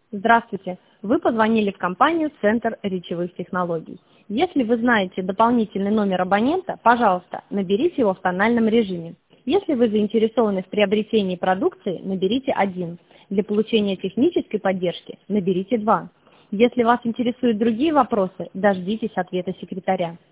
Здравствуйте! Вы позвонили в компанию «Центр речевых технологий». Если вы знаете дополнительный номер абонента, пожалуйста, наберите его в тональном режиме. Если вы заинтересованы в приобретении продукции, наберите 1. Для получения технической поддержки наберите 2. Если вас интересуют другие вопросы, дождитесь ответа секретаря.